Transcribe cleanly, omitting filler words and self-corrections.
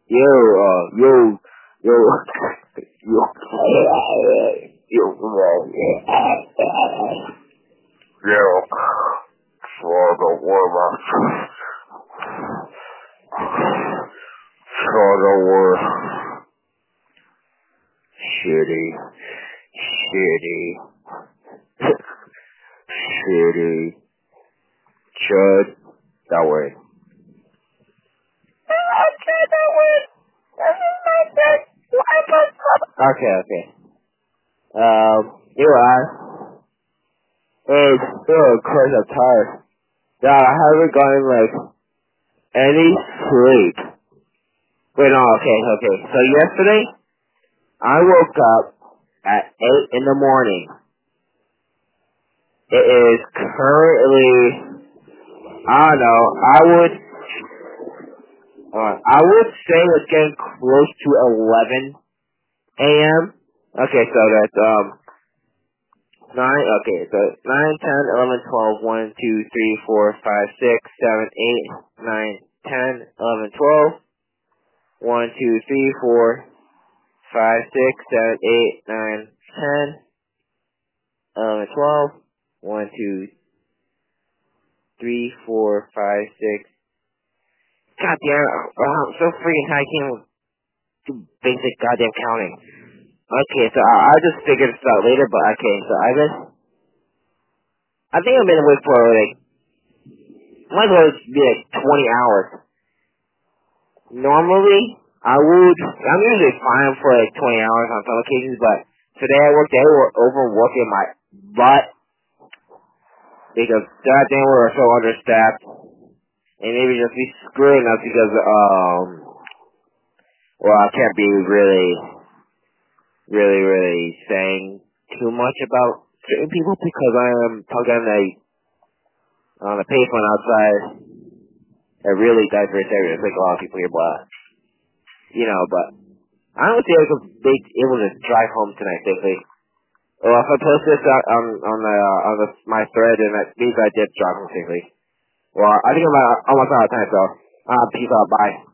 yo, yo, yo, yo, for the war, for the war, shitty, shitty, Chud, that way. Okay. You are. Of course I'm tired. Yeah, I haven't gotten, any sleep. Wait, no, okay. So yesterday, I woke up at 8 in the morning. It is currently, I don't know, I would say it's getting close to 11 a.m. Okay, so that's, 9, 10, 11, 12, 1, 2, 3, 4, 5, 6, 7, 8, 9, 10, 11, 12, 1, 2, 3, 4, 5, 6, 7, 8, 9, 10, 11, 12, 1, 2, 3, 4, 5, 6. God damn, I'm so freaking high, I can't do basic goddamn counting. Okay, so I'll just figure this out later, but okay, so I think I've been awake for might as well be 20 hours. Normally, I'm usually fine for 20 hours on some occasions, but today I worked, they were overworking my butt because goddamn we were so understaffed, and maybe just be screwing us because, well, I can't be really saying too much about certain people because I am talking on the pavement outside a really diverse area. It's like a lot of people here, but but I don't think I was able to drive home tonight safely. Well, if I post this on my thread, and that means I did drive home safely. Well, I think I'm almost out of time, so peace out, bye.